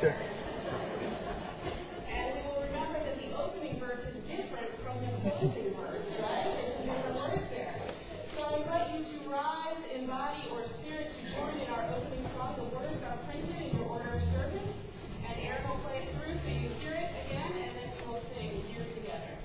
Okay. And we will remember that the opening verse is different from the closing verse, right? There's a different word there. So I invite you to rise in body or spirit to join in our opening song. The words are printed in your order of service, and Aaron will play it through so you hear it again, and then we'll sing here together.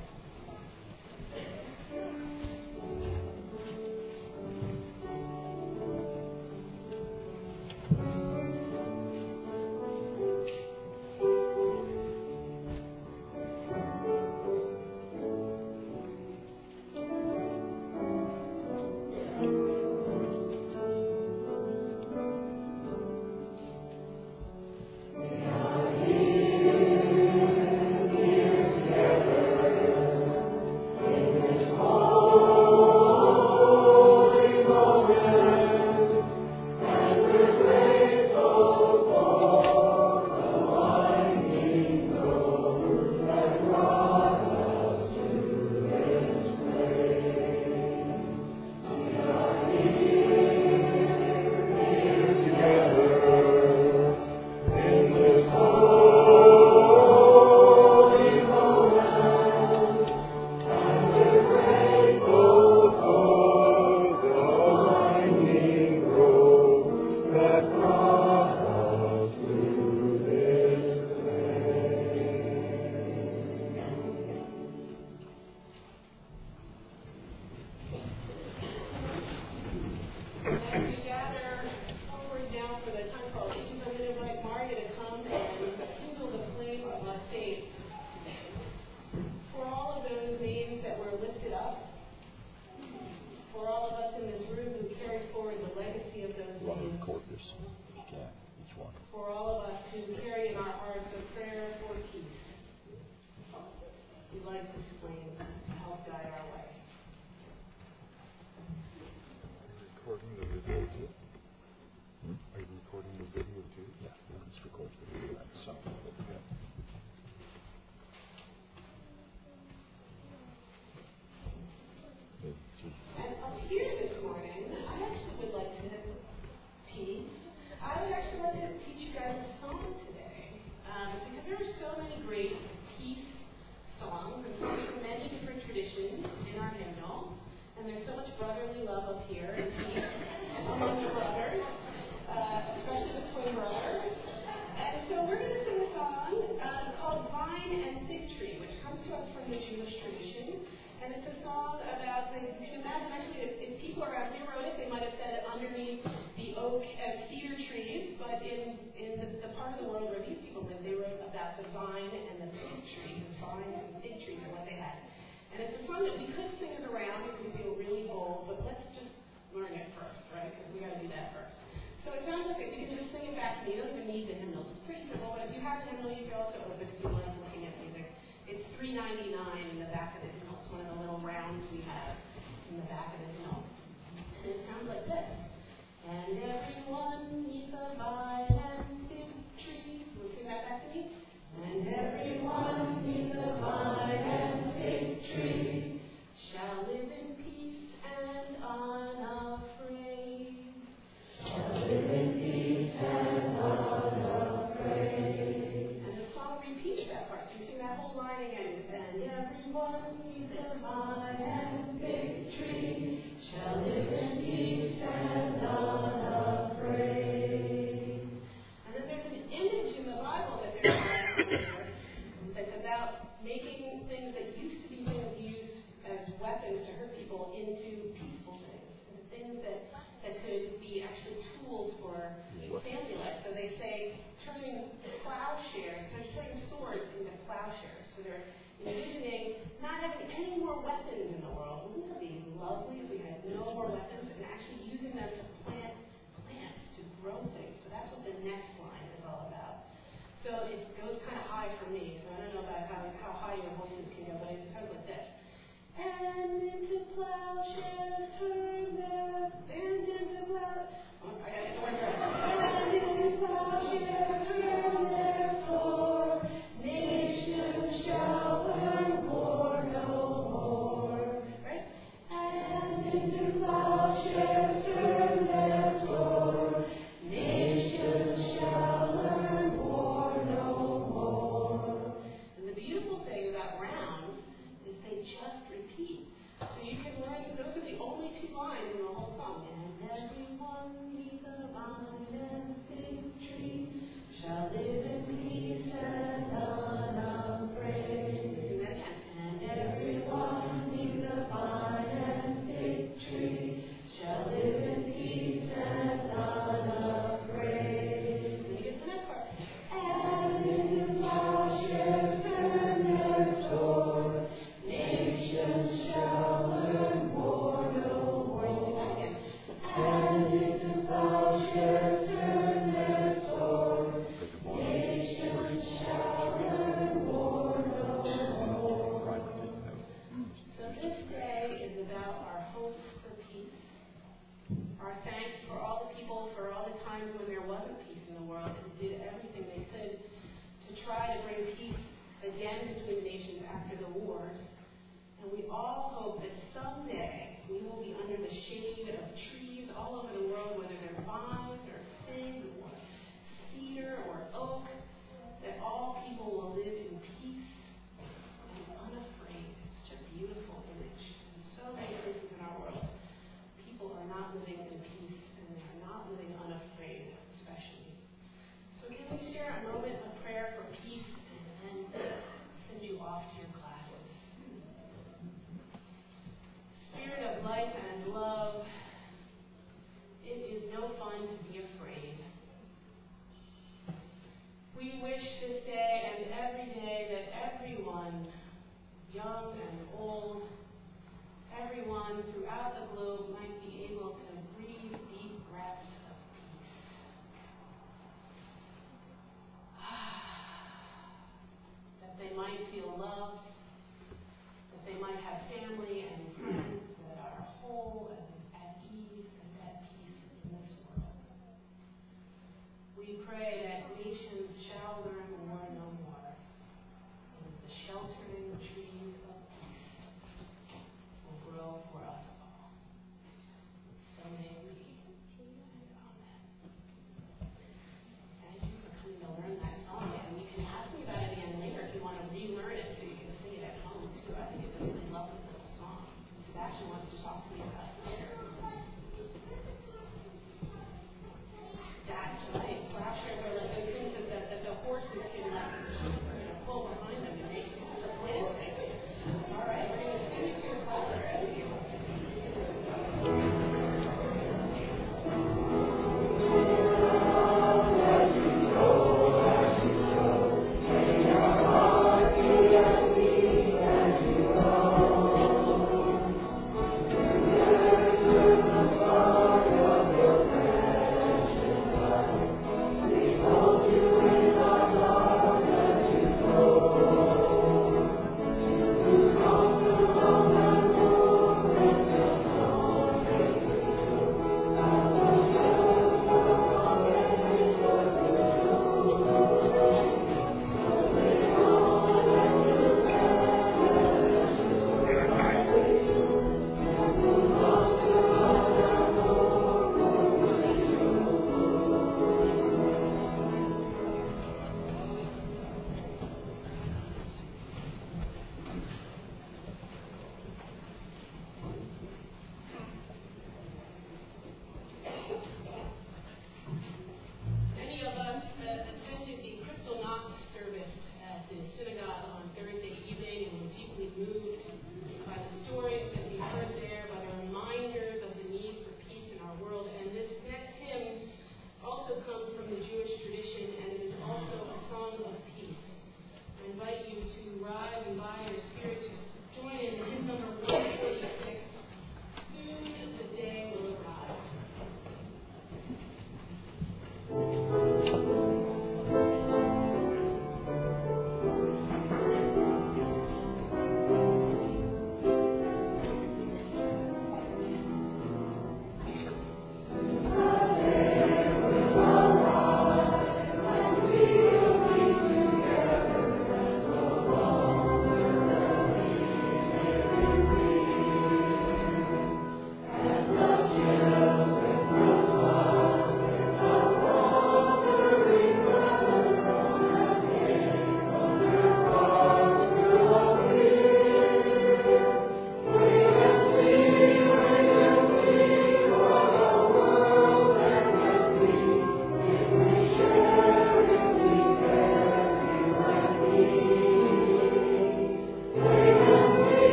Nations shall learn war. song. And everyone neath the vine and fig tree shall live in peace and unafraid. Sing that again. And everyone neath the vine and fig tree shall live in peace and unafraid. Let me get the next part. And in the plowshares turn their store, nations shall learn war no more. And into plowshares turn their swords, nations shall learn war no more. So this day is about our hopes for peace, our thanks for all the people, for all the times when there wasn't peace in the world, who did everything they could to try to bring peace again between the nations after the wars. And we all hope that someday we will be under the shade of trees all over the world, whether they're vines or fig or cedar or oak, that all people will live in peace and unafraid. It's such a beautiful image. In so many places in our world, people are not living in peace and they are not living unafraid, especially. So can we share a moment of prayer for peace and then send you off to your classes? Spirit of life and love, it is no fun to be afraid. We wish this day and every day that everyone, young and old, everyone throughout the globe might be able to breathe deep breaths of peace. That they might feel loved, that they might have family and friends that are whole and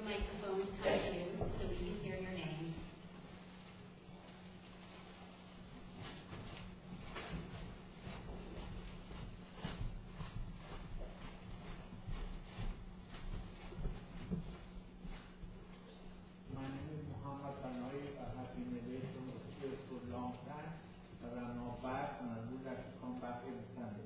microphones come to you so we can hear your name. My name is Muhammad Tanoi. I have been away from the church for a long time, but I'm now back and I would like to come back every Sunday.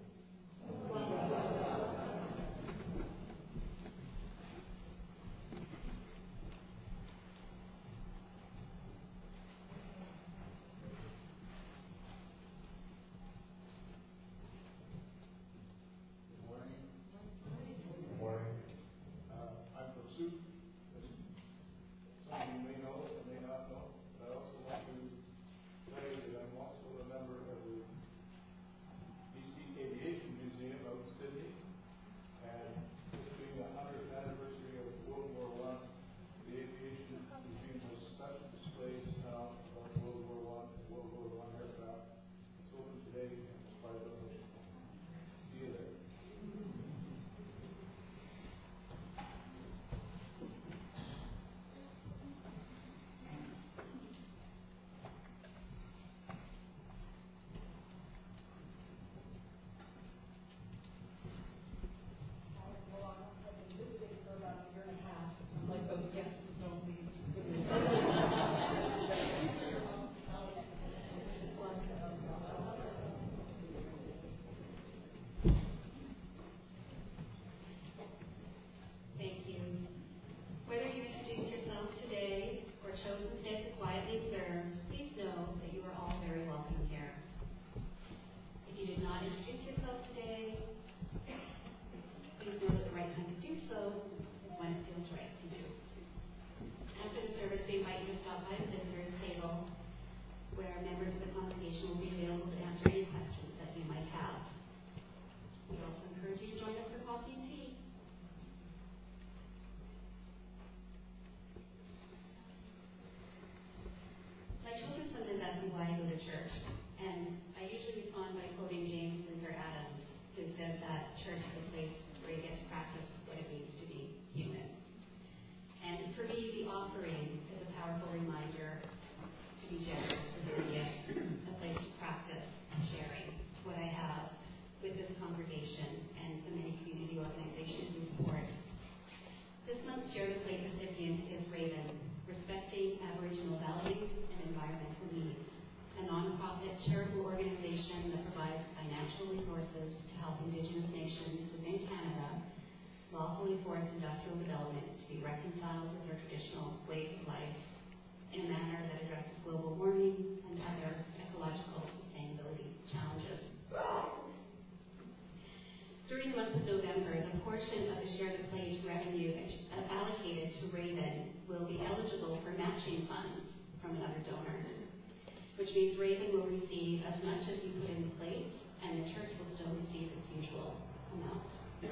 Which means Raven will receive as much as you put in the plate, and the church will still receive its usual amount.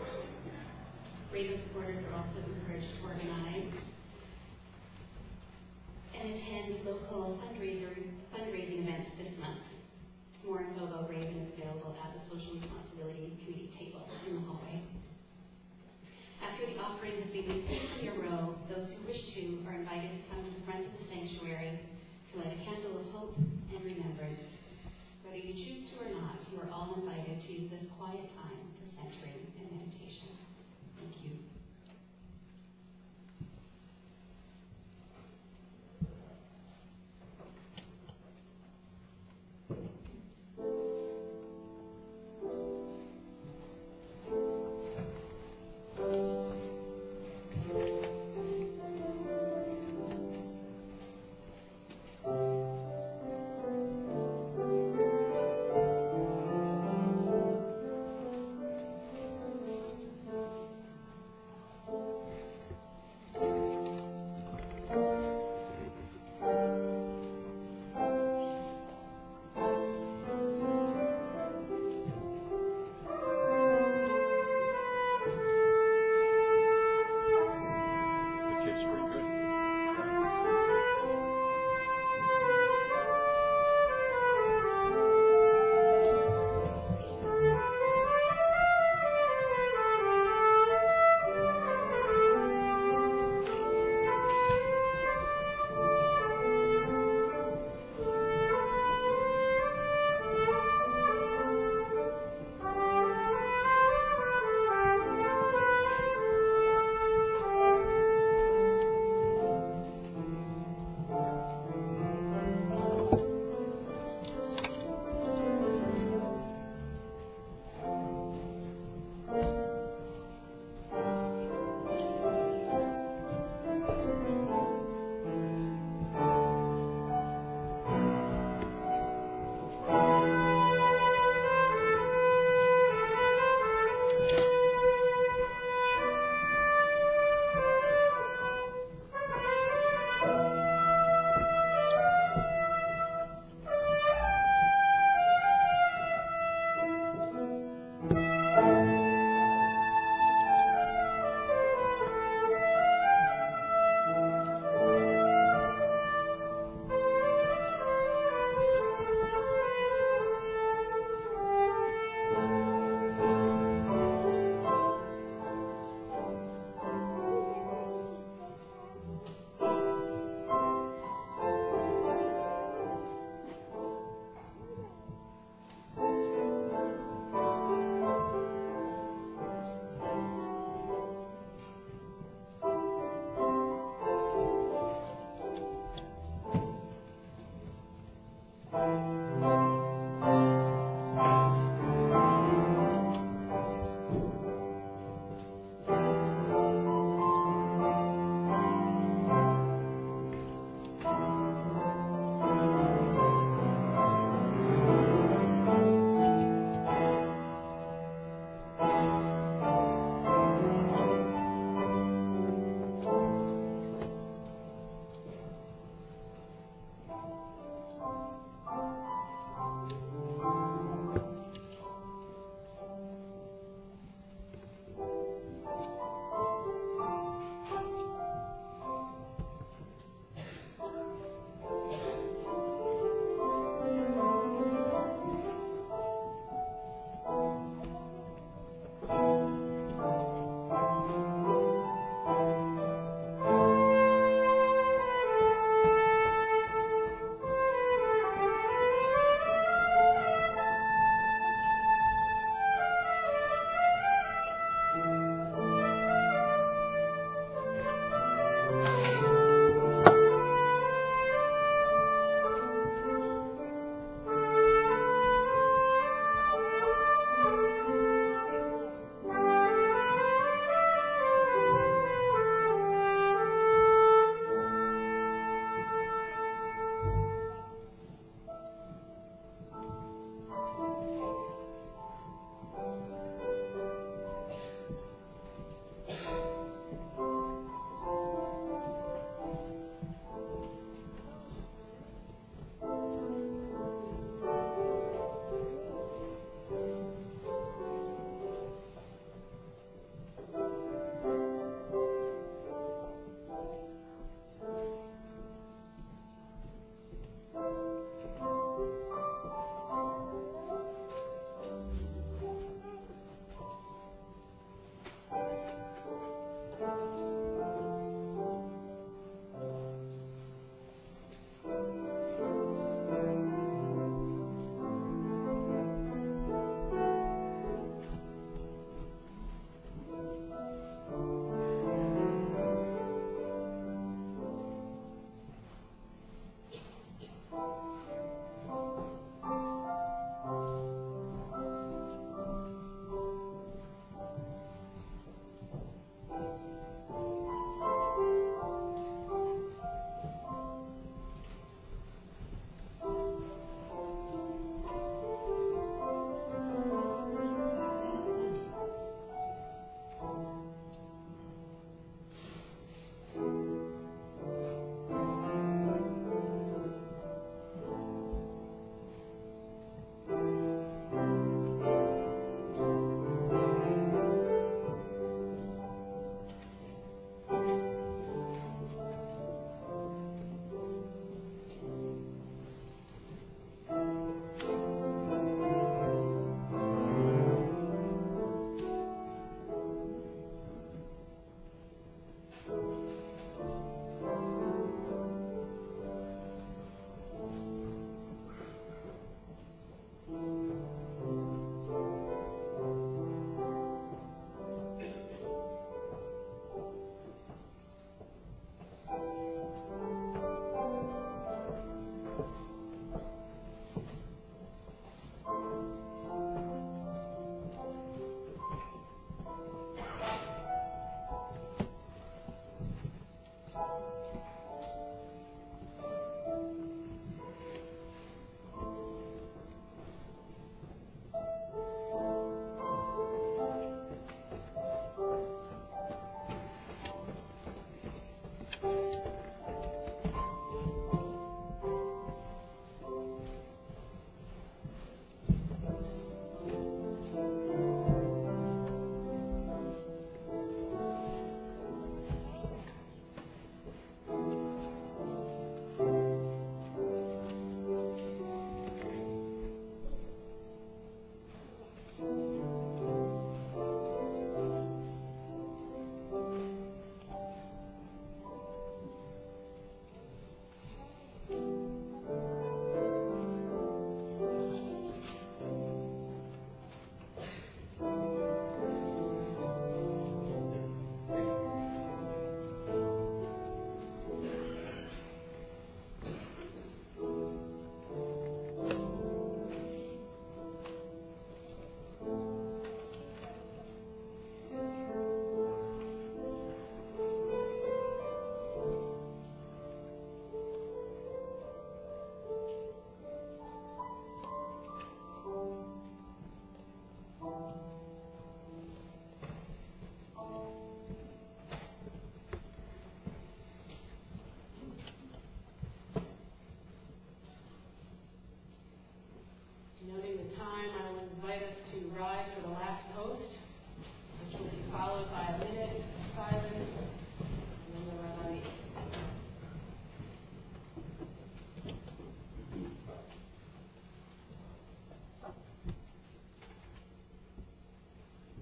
Raven supporters are also encouraged to organize and attend local fundraising events this month. More info about Raven is available at the Social Responsibility Committee table in the hallway. After the offering has been received from your row, those who wish to are invited to come to the front of the sanctuary to light a candle of hope and remembrance. Whether you choose to or not, you are all invited to use this quiet time for centering and meditation. Thank you.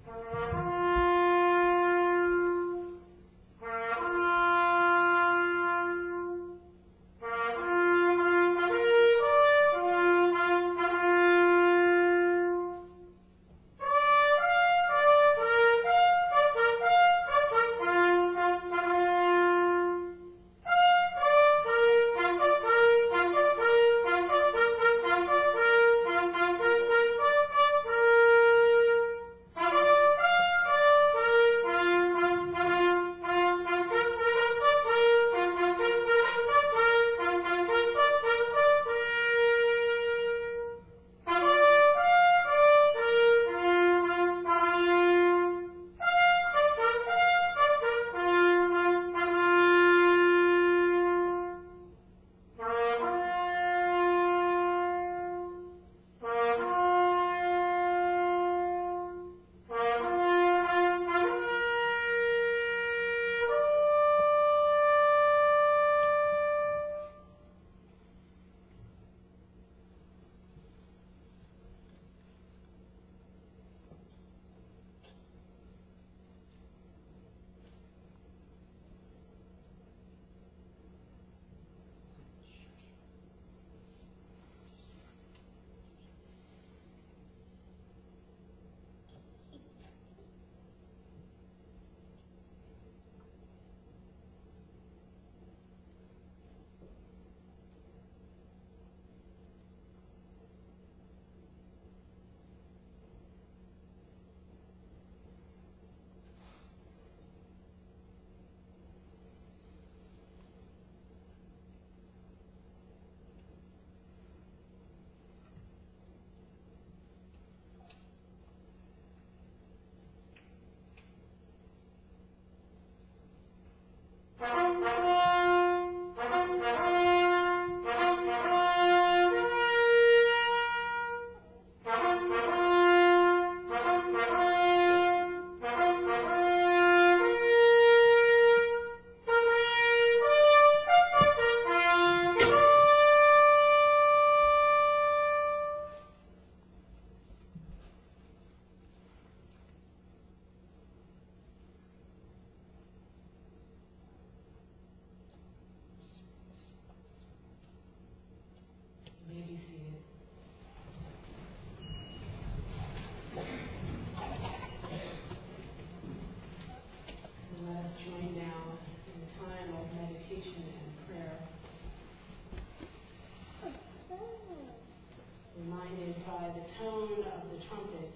by the tone of the trumpet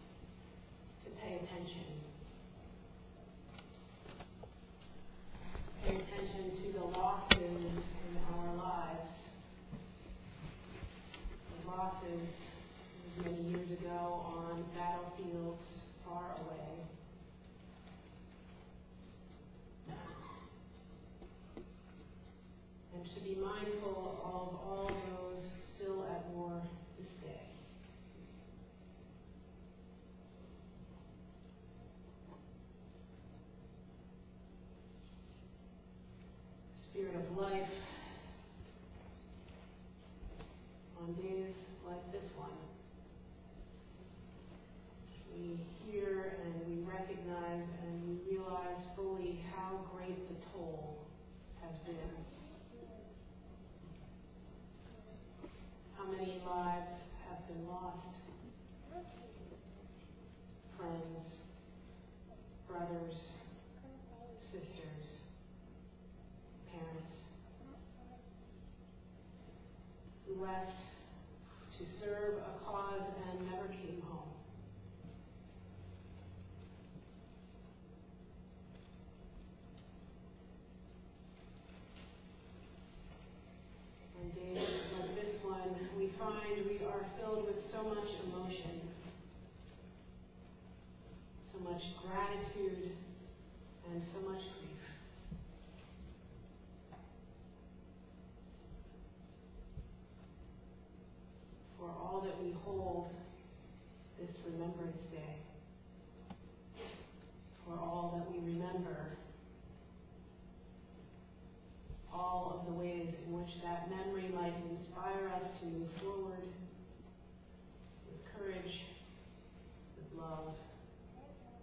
to pay attention. Pay attention to the losses in our lives. The losses many years ago on battlefields far away. And to be mindful of all those still at war this day. Spirit of life, on days like this one, we hear and we recognize and we realize fully how great the toll has been. How many lives have been lost? Friends, brothers, sisters, parents, who left to serve a cause and never came home. On days like this one, we find we are filled with so much emotion, so much gratitude, and so much grief. For all that we hold this Remembrance Day, for all that we remember, all of the ways in which that memory might inspire us to move forward with courage, with love,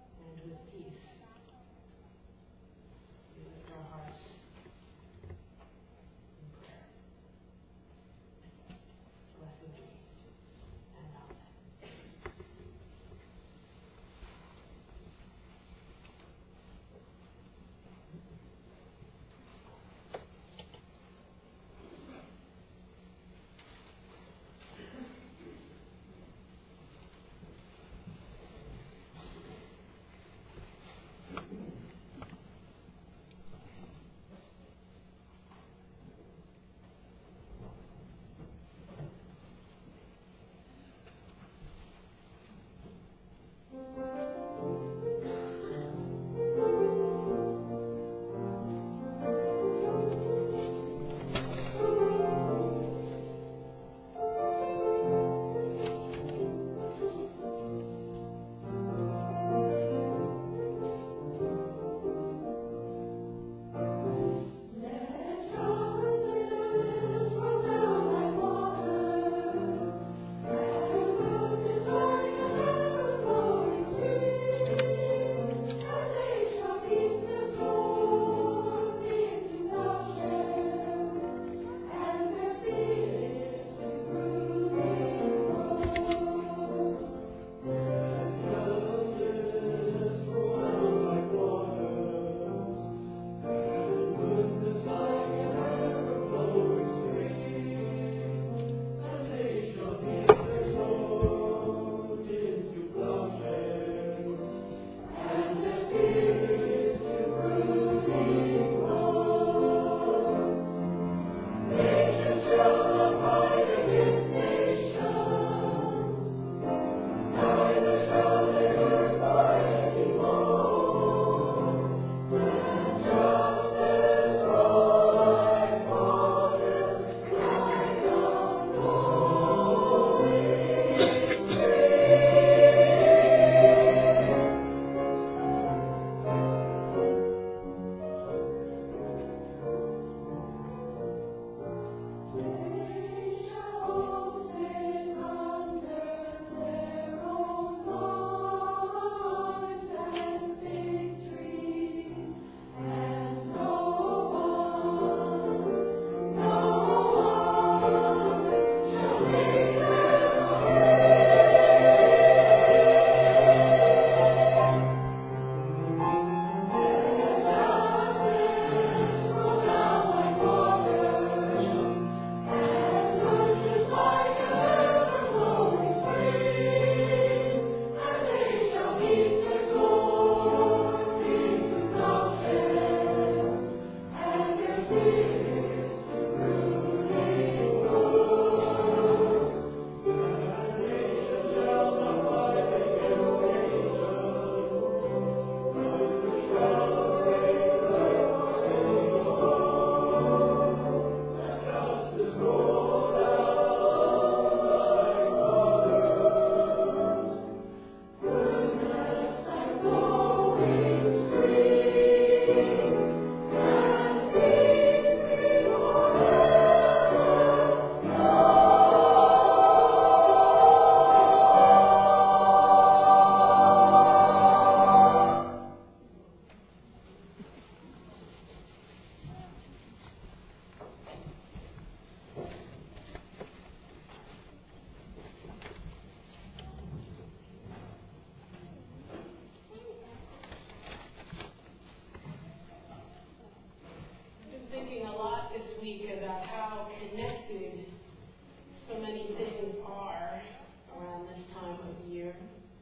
week about how connected so many things are around this time of year.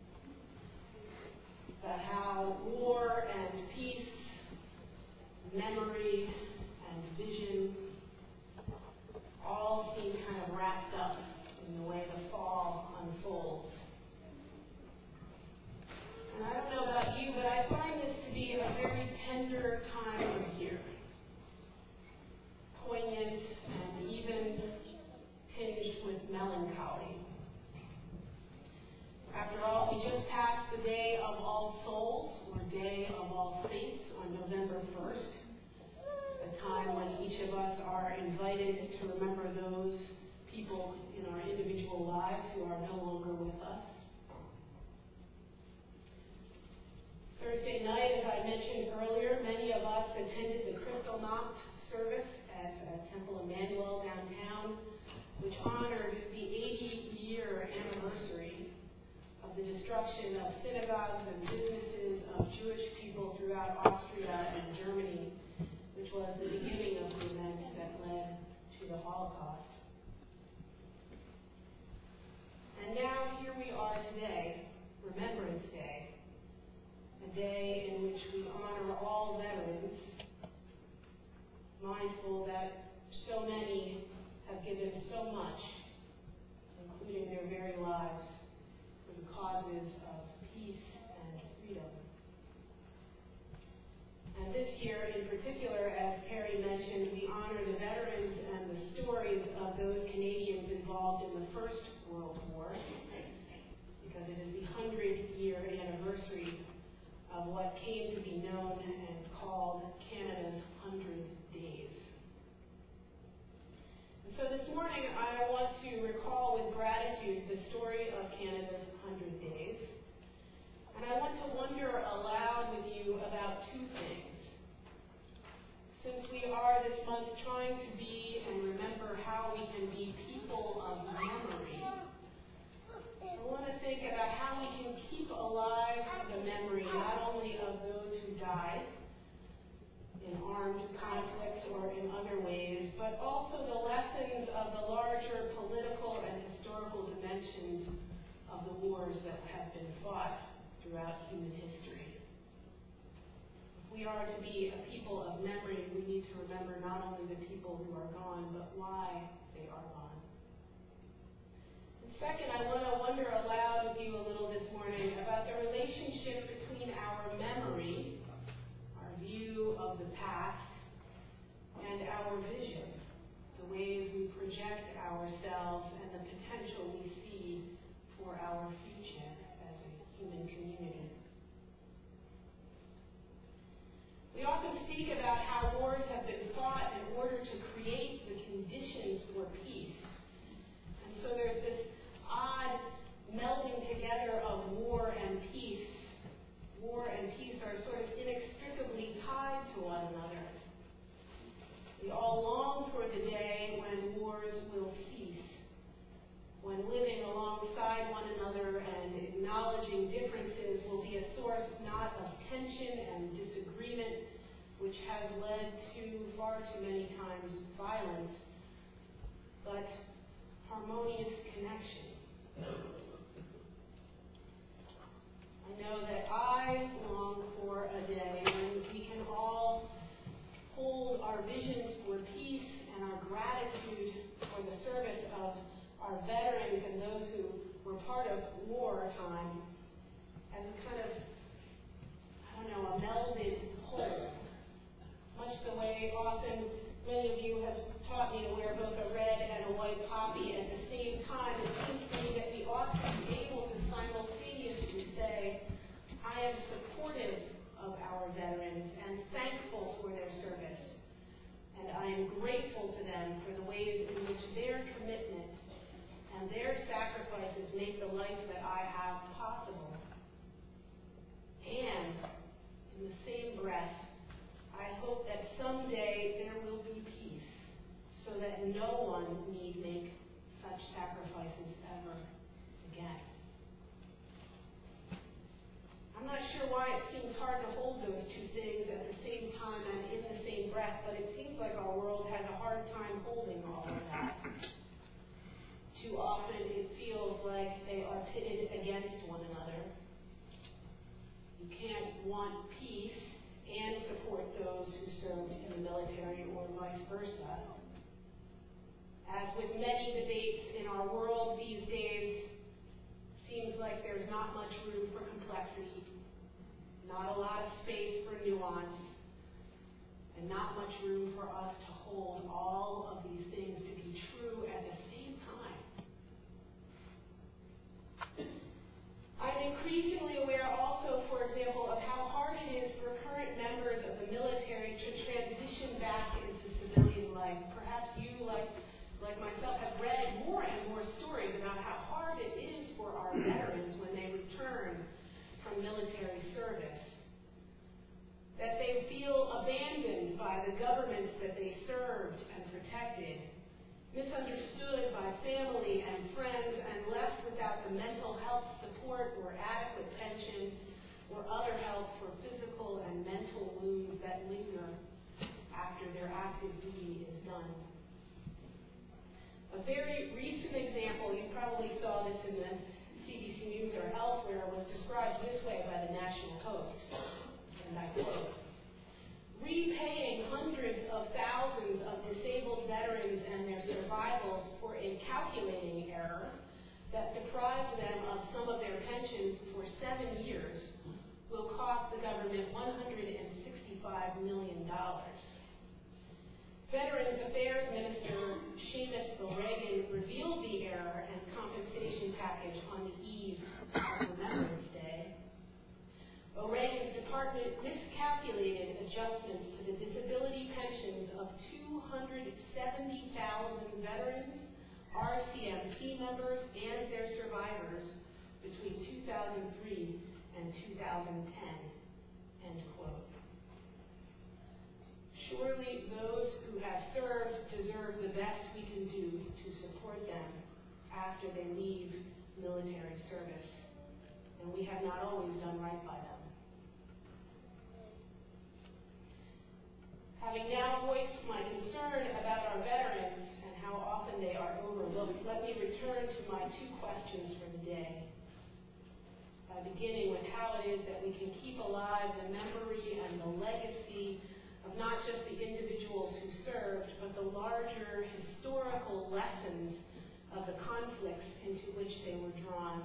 About how war and peace, memory and vision all seem kind of wrapped up in the way the fall unfolds. And I don't know about you, but I find this to be a very tender time of year. Poignant and even tinged with melancholy. After all, we just passed the Day of All Souls, or Day of All Saints, on November 1st, a time when each of us are invited to remember those people in our individual lives who are no longer with us. Thursday night, as I mentioned earlier, many of us attended the Kristallnacht service at Temple Emmanuel downtown, which honored the 80-year anniversary of the destruction of synagogues and businesses of Jewish people throughout Austria and Germany, which was the beginning of the events that led to the Holocaust. And now here we are today, Remembrance Day, a day in which we honor all veterans, mindful that so many have given so much, including their very lives, for the causes of peace and freedom. And this year in particular, as Terry mentioned, we honor the veterans and the stories of those Canadians involved in the First World War, because it is the 100-year anniversary of what came to be known and called Canada's 100 Days. And so this morning I want to recall with gratitude the story of Canada's 100 Days. And I want to wonder aloud with you about two things. Since we are this month trying to be and remember how we can be people of memory, I want to think about how we can keep alive the memory not only of those who died in armed conflicts or in other ways, but also the lessons of the larger political and historical dimensions of the wars that have been fought throughout human history. If we are to be a people of memory, we need to remember not only the people who are gone, but why they are gone. And second, I want to wonder aloud with you a little this morning about the relationship between our memory, our view of the past, and our vision, the ways we project ourselves and the potential we see for our future as a human community. We often speak about how wars have been fought in order to create the conditions for peace. And so there's this odd melding together of war and peace. War and peace are sort of inextricably tied to one another. We all long for the day when wars will cease, when living alongside one another and acknowledging differences will be a source not of tension and disagreement, which has led to far too many times violence, but harmonious connection. I know that I long for a day when we can all hold our visions for peace and our gratitude for the service of our veterans and those who were part of wartime as a kind of, a melded whole. Much the way often many of you have taught me to wear both a red and a white poppy at the same time. It seems to me that we ought to be able to simultaneously say, I am supportive of our veterans and thankful for their service. And I am grateful to them for the ways in which their commitment and their sacrifices make the life that I have possible. And in the same breath, I hope that someday there will be peace so that no one need make such sacrifices ever again. I'm not sure why it seems hard to hold those two things at the same time and in the same breath, but it seems like our world has a hard time holding all of that. Too often it feels like they are pitted against one another. You can't want peace and support those who served in the military or vice versa. As with many debates in our world these days, seems like there's not much room for complexity, not a lot of space for nuance, and not much room for us to hold all of these things to be true at the same time. I'm increasingly aware also, for example, of how hard it is for current members of the military to transition back into civilian life. Perhaps you, like myself, have read more and more stories about how hard it is for our veterans when they return from military service. That they feel abandoned by the governments that they served and protected, misunderstood by family and friends, and left without the mental health support or adequate pension or other help for physical and mental wounds that linger after their active duty is done. A very recent example, you probably saw this in the CBC News or elsewhere, was described this way by the National Post, and I quote, "Repaying hundreds of thousands of disabled veterans and their survivors for a calculating error that deprived them of some of their pensions for 7 years will cost the government $165 million. Veterans Affairs Minister Seamus O'Regan revealed the error and compensation package on the eve of Remembrance Day. O'Regan's department miscalculated adjustments to the disability pensions of 270,000 veterans, RCMP members, and their survivors between 2003 and 2010. End quote. Surely those who have served deserve the best we can do to support them after they leave military service, and we have not always done right by them. Having now voiced my concern about our veterans and how often they are overlooked, let me return to my two questions for the day. By beginning with how it is that we can keep alive the memory and the legacy of not just the individuals who served, but the larger historical lessons of the conflicts into which they were drawn.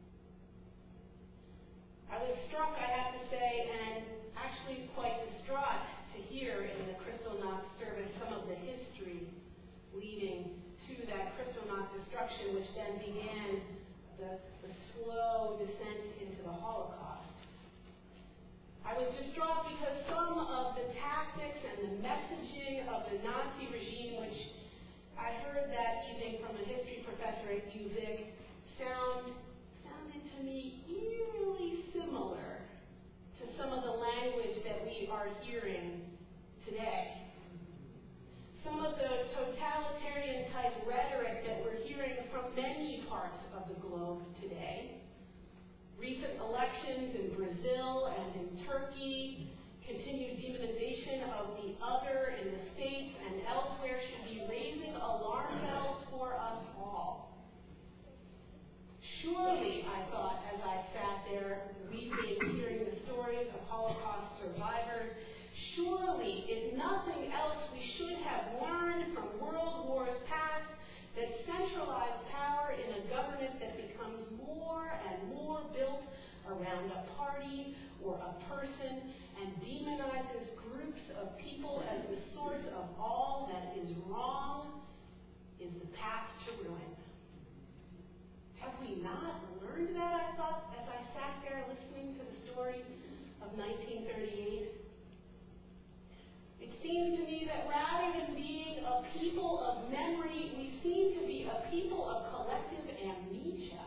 I was struck, I have to say, and actually quite distraught to hear in the Kristallnacht service some of the history leading to that Kristallnacht destruction, which then began the slow descent into the Holocaust. I was distraught because some of the tactics and the messaging of the Nazi regime, which I heard that evening from a history professor at UVic, sounded to me eerily similar to some of the language that we are hearing today. Some of the totalitarian-type rhetoric that we're hearing from many parts of the globe today. Recent elections in Brazil and in Turkey, continued demonization of the other in the States and elsewhere should be raising alarm bells for us all. Surely, I thought as I sat there weeping, hearing the stories of Holocaust survivors, surely, if nothing else, we should have learned from world wars past that centralized power in a government that becomes more and more built around a party or a person and demonizes groups of people as the source of all that is wrong is the path to ruin. Have we not learned that, I thought, as I sat there listening to the story of 1938? It seems to me that rather than being a people of memory, we seem to be a people of collective amnesia.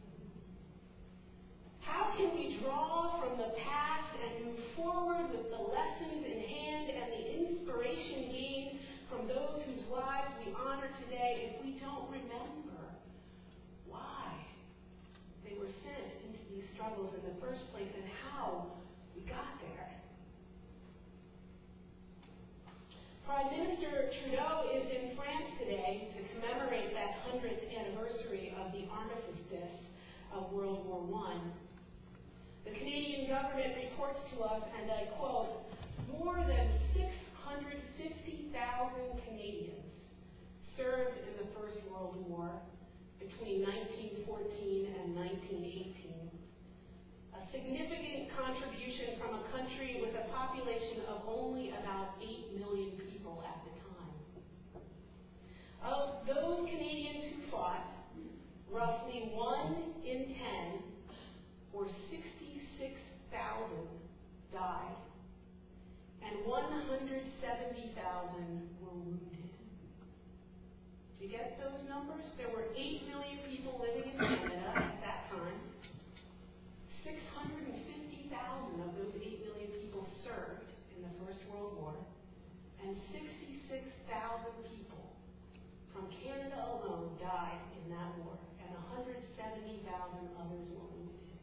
How can we draw from the past and move forward with the lessons in hand and the inspiration gained from those whose lives we honor today if we don't remember why they were sent into these struggles in the first place and how we got there. Prime Minister Trudeau is in France today to commemorate that 100th anniversary of the armistice of World War I. The Canadian government reports to us, and I quote, more than 650,000 Canadians served in the First World War between 1914 and 1918. A significant contribution from a country with a population of only about 8 million people at the time. Of those Canadians who fought, roughly 1 in 10, or 66,000, died, and 170,000 were wounded. Do you get those numbers? There were 8 million people living in Canada at that time. 650,000 of those 8 million people served in the First World War, and 66,000 people from Canada alone died in that war, and 170,000 others were wounded.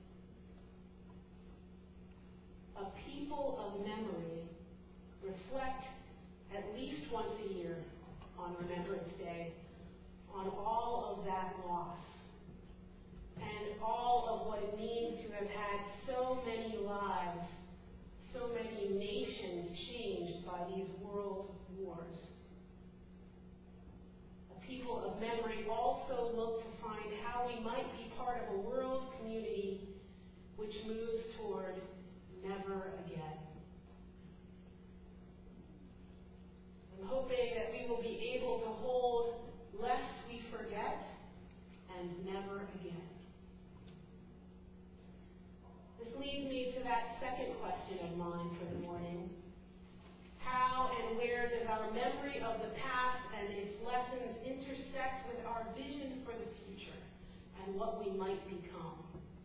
A people of memory reflect at least once a year on Remembrance Day on all of that loss and all of what it means to have had so many lives, so many nations changed by these world wars. A people of memory also look to find how we might be part of a world community which moves toward never again. I'm hoping that we will be able to hold lest we forget and never again. This leads me to that second question of mine for the morning. How and where does our memory of the past and its lessons intersect with our vision for the future and what we might become?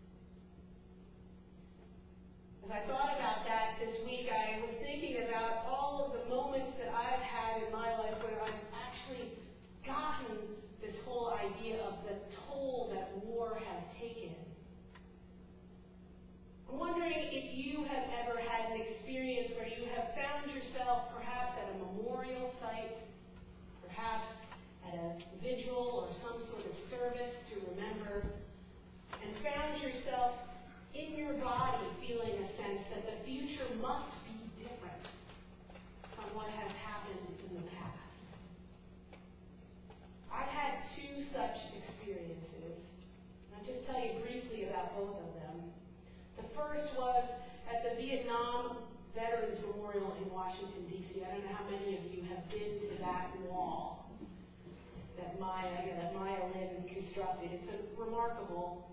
As I thought about that this week, I was thinking about all of the moments that I've had in my life where I've actually gotten this whole idea of the toll that war has taken. I'm wondering if you have ever had an experience where you have found yourself perhaps at a memorial site, perhaps at a vigil or some sort of service to remember, and found yourself in your body feeling a sense that the future must be different from what has happened in the past. I've had two such experiences. I'll just tell you briefly about both of them. The first was at the Vietnam Veterans Memorial in Washington, D.C. I don't know how many of you have been to that wall that Maya Lin constructed. It's a remarkable,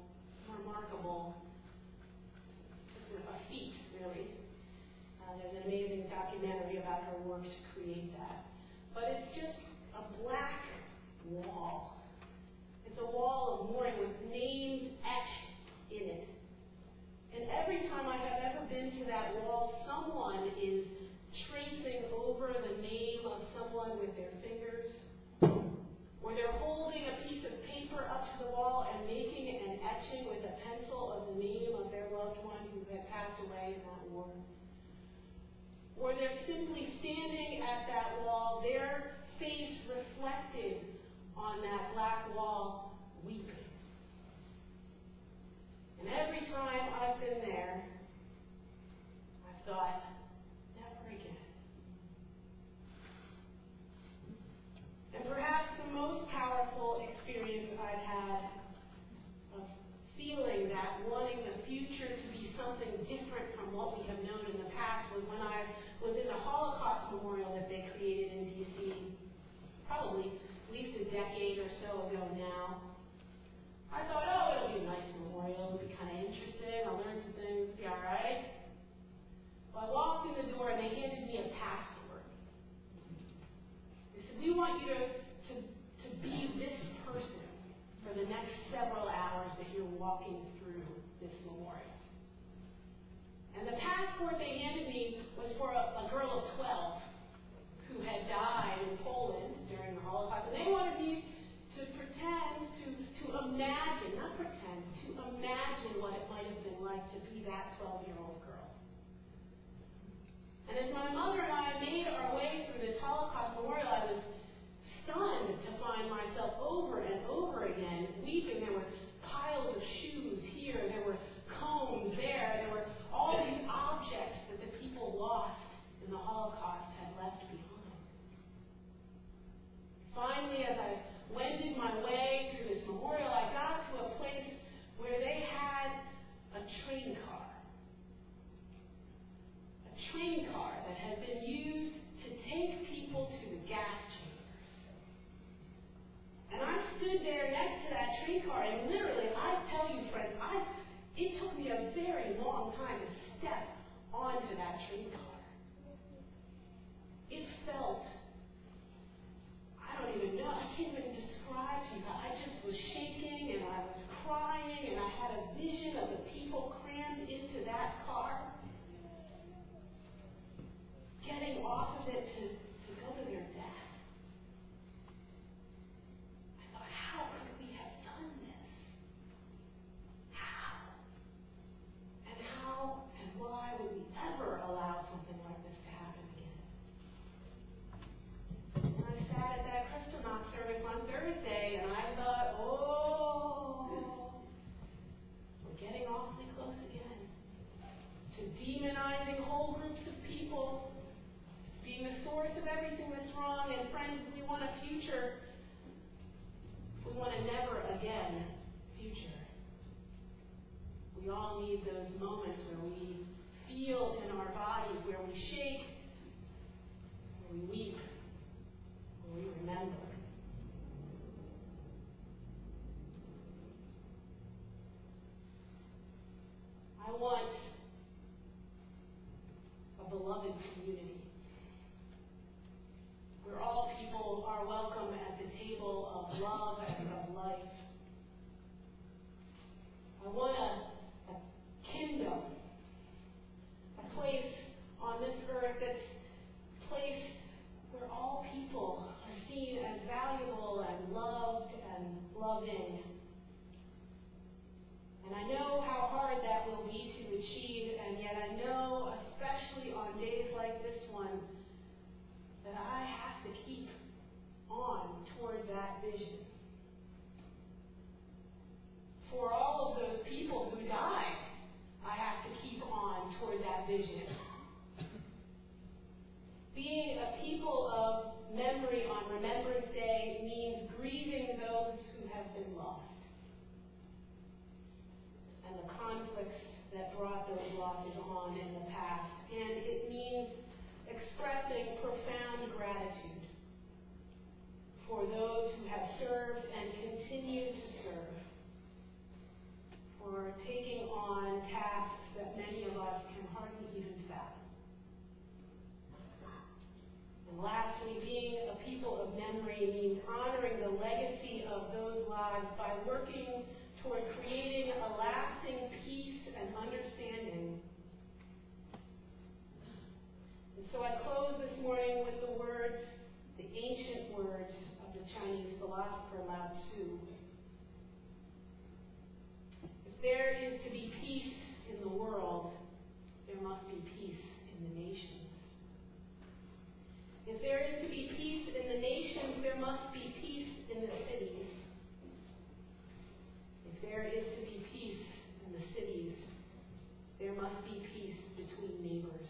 a feat, really. There's an amazing documentary about her work to create that. But it's just a black wall. It's a wall of mourning with names etched in it. And every time I have ever been to that wall, someone is tracing over the name of someone with their fingers, or they're holding a piece of paper up to the wall and making an etching with a pencil of the name of their loved one who had passed away in that war. Or they're simply standing at that wall, their face reflected on that black wall, weeping. And every time I've been there, I've thought, never again. And perhaps the most powerful experience I've had of feeling that, wanting the future to be something different from what we have known in the past, was when I was in the Holocaust Memorial that they created in D.C., probably at least a decade or so ago now. I thought, it'll be a nice memorial, it'll be kind of interesting, I'll learn some things, it'll be all right. Well, I walked in the door and they handed me a passport. They said, we want you to be this person for the next several hours that you're walking through this memorial. And the passport they handed me was for a girl of 12 who had died in Poland during the Holocaust. And they wanted me to pretend, to imagine, not pretend, to imagine what it might have been been like to be that 12-year-old girl. And as my mother and I made our way through this Holocaust memorial, I was stunned to find myself over and over again weeping. There were piles of shoes here, there were combs there were all these objects that the people lost in the Holocaust had left behind. Finally, as I wended my way through this memorial, I got to a place where they had a train car. A train car that had been used to take people to the gas chambers. And I stood there next to that train car, and literally, I tell you, friends, it took me a very long time to step onto that train car. It felt, I don't even know, I can't even describe to you. I just was shaking and I was crying and I had a vision of the people crammed into that car, getting off of it to go to their death. I thought, how could we have done this? How? And why would we ever allow something like this to happen again? And I sat at that Kristallnacht service on Thursday, and I thought, we're getting awfully close again to demonizing whole groups of people, being the source of everything that's wrong. And friends, we want a future. We want a never again future. We all need those moments where we feel in our bodies, where we shake, where we weep, where we remember. I want a beloved community where all people are welcome at the table of love and of life. I want a kingdom, a place on this earth that's a place where all people are seen as valuable and loved and loving. And I know how hard that will be to achieve, and yet I know, especially on days like this one, that I have to keep on toward that vision. For all of those people who died, I have to keep on toward that vision. Being a people of memory on Remembrance Day means grieving those who have been lost and the conflicts that brought those losses on in the past. And it means expressing profound gratitude for those who have served and continue to serve, for taking on tasks that many of us can hardly even fathom. And lastly, being a people of memory means honoring the legacy of those lives by working toward creating a lasting peace and understanding. And so I close this morning with the words, the ancient words of the Chinese philosopher Lao Tzu. If there is to be peace in the world, there must be peace in the nations. If there is to be peace in the nations, there must be peace in the cities. If there is to be peace in the cities, there must be peace between neighbors.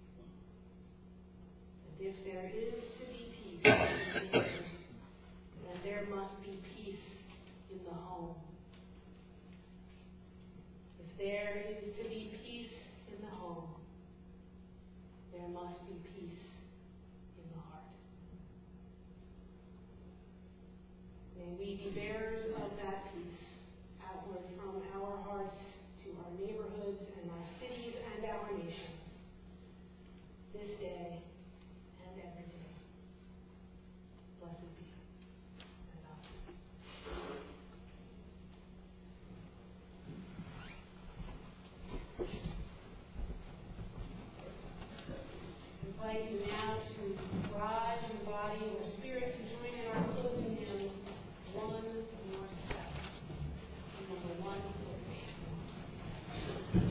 And if there is to be peace between neighbors, then there must be peace in the home. If there is to be peace in the home, there must be peace in the heart. May we be bearers of that peace outward from our hearts to our neighborhoods and our cities and our nations, this day and every day. Blessed be. I invite you now to rise in body or spirit to join in our closing hymn, One More Step. Number 148.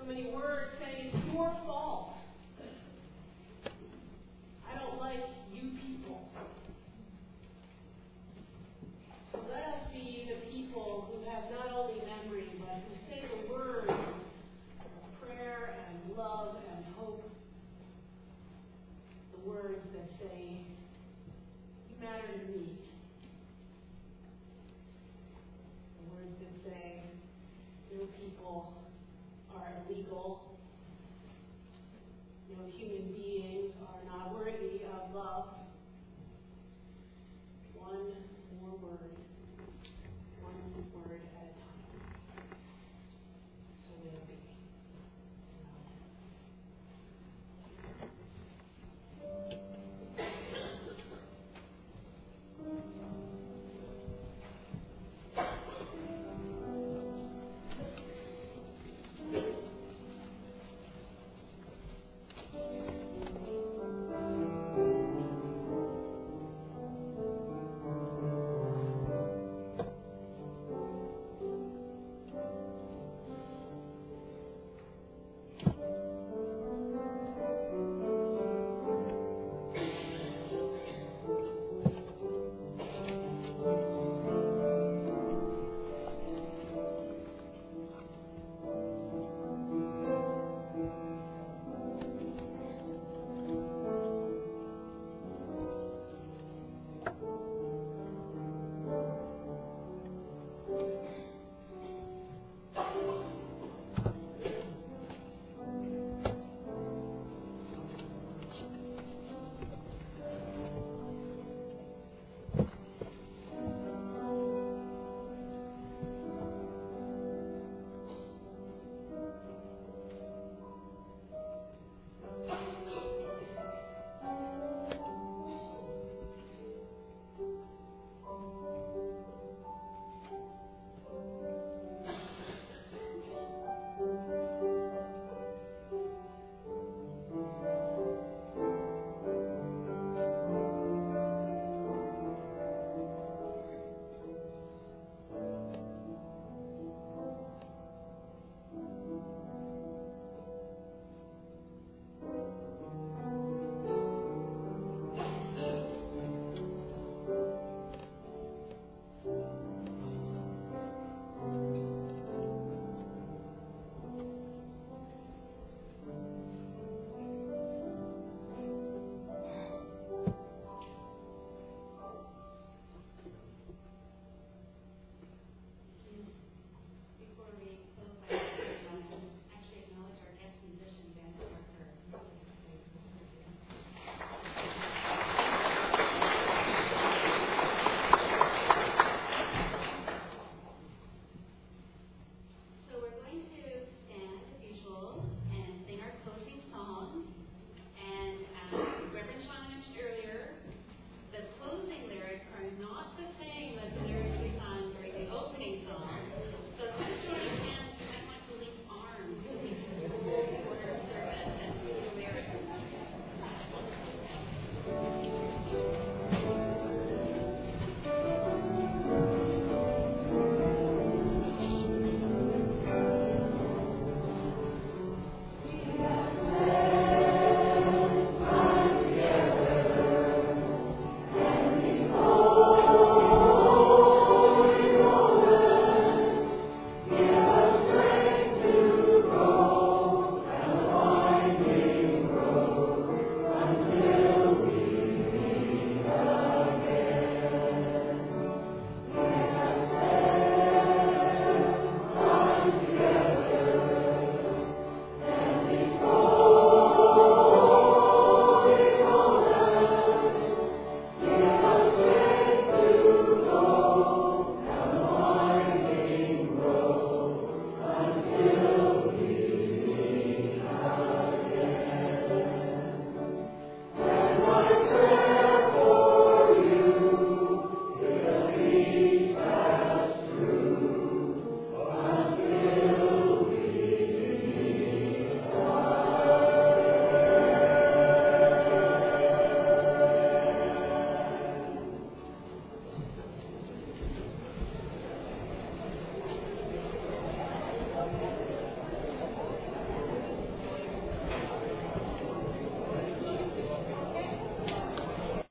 many words saying it's your fault. I don't like you people. So let us be the people who have not only memory, but who say the words of prayer and love and hope. The words that say, you matter to me. The words that say, no people are illegal. No human beings are not worthy of love.